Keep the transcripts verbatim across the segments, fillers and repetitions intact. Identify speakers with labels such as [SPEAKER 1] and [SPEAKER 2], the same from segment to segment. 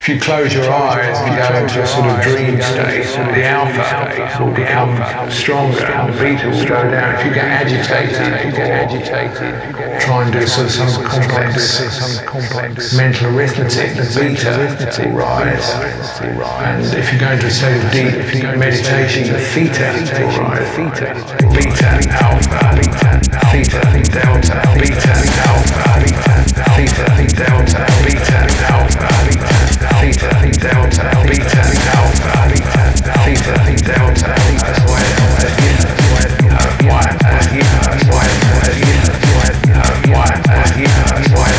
[SPEAKER 1] If you close your eyes and go into a sort of dream state, the alpha will become stronger and the beta will go down. If you get agitated, if you get agitated, try and do sort of some complex, some complex mental arithmetic, the beta will rise. And if you go into a state of deep meditation, the theta will rise. Beta, alpha, theta, delta, beta, alpha, theta, delta, beta, alpha, theta, delta, beta, alpha, theta, delta. That's why it's why that's why that's why that's why that's why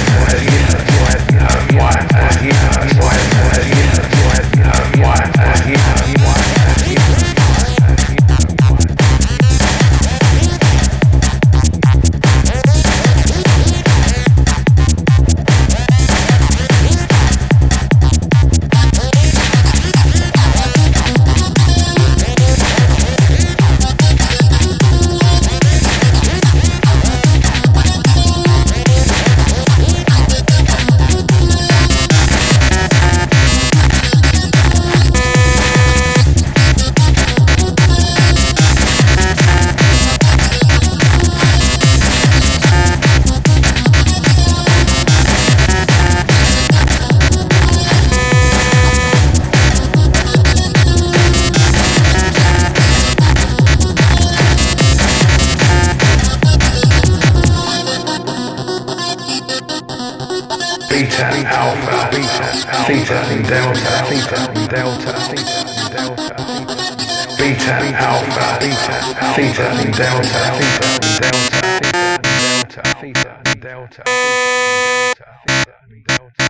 [SPEAKER 1] alpha, theta, delta, theta, delta, delta, beta, alpha, theta, delta, theta, delta, theta, delta, delta, delta.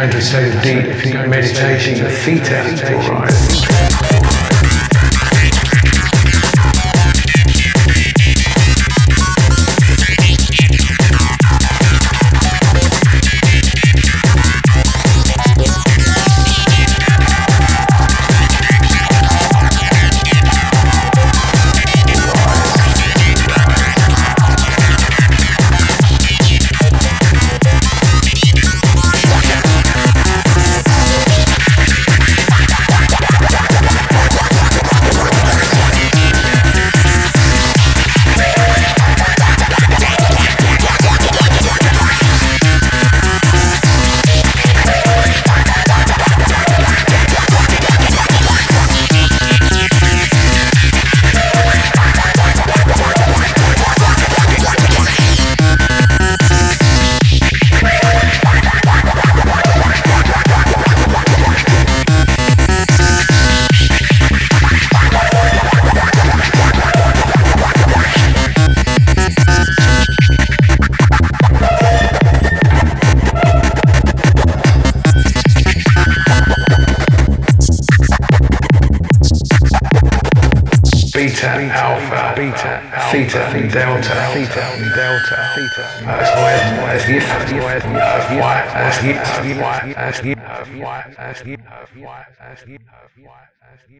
[SPEAKER 1] go into a state of deep, if you go meditation, the theta will rise. Beta, alpha, beta, theta, delta, theta, delta, theta. As wide as if, as wide as if, as wide as if, as wide as if, as wide as if, as wide as if.